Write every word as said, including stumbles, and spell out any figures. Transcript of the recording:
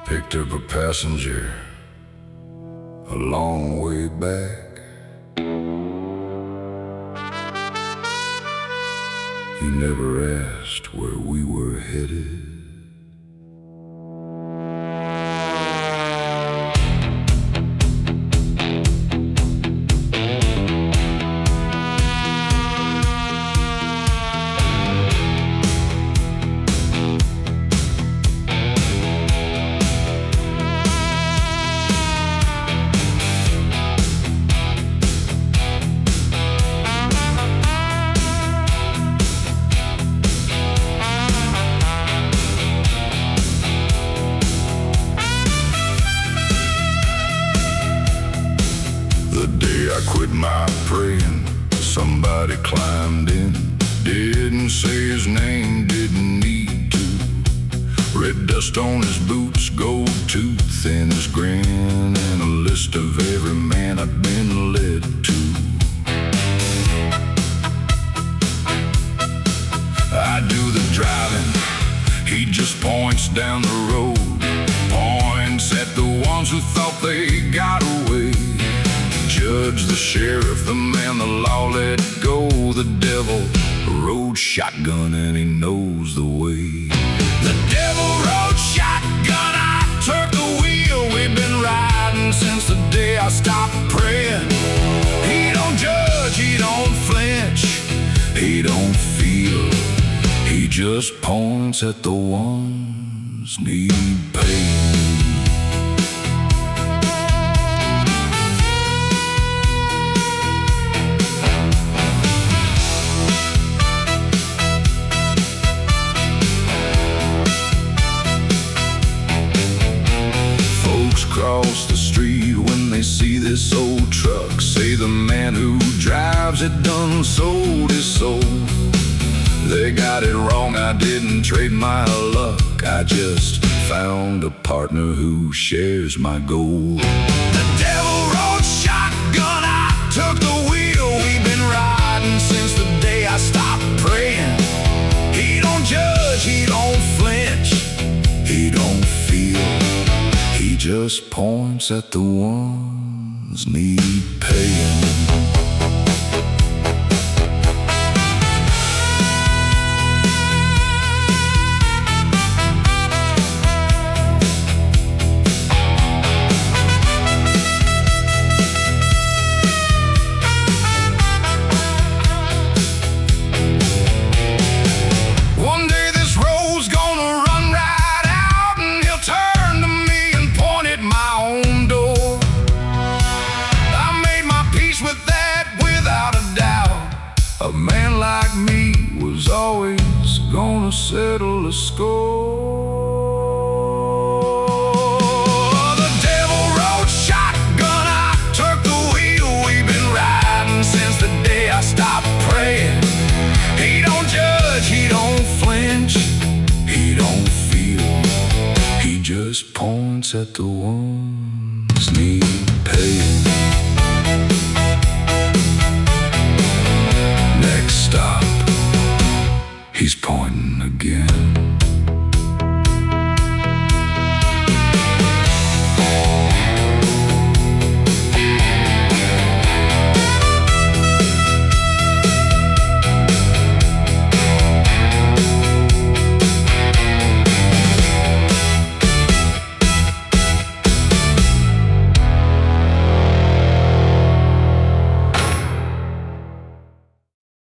Picked up a passenger a long way back. He never asked where we were headed. The day I quit my praying, somebody climbed in. Didn't say his name, didn't need to. Red dust on his boots, gold tooth in his grin, and a list of every man I've been led to. I do the driving, he just points down the road. Points at the ones who thought they got away. Judge, the sheriff, the man the law let go. The devil rode shotgun and he knows the way. The devil rode shotgun, I took the wheel. We've been riding since the day I stopped praying. He don't judge, he don't flinch, he don't feel. He just points at the ones need paying. Cross the street when they see this old truck. Say the man who drives it done sold his soul. They got it wrong, I didn't trade my luck. I just found a partner who shares my goal. The devil rode shotgun, I took the wheel. We've been riding since the day I stopped praying. He don't judge, he don't flinch, he don't feel. He just points at the ones need paying. A man like me was always gonna settle the score. The devil rode shotgun, I took the wheel. We've been riding since the day I stopped praying. He don't judge, he don't flinch, he don't feel. He just points at the one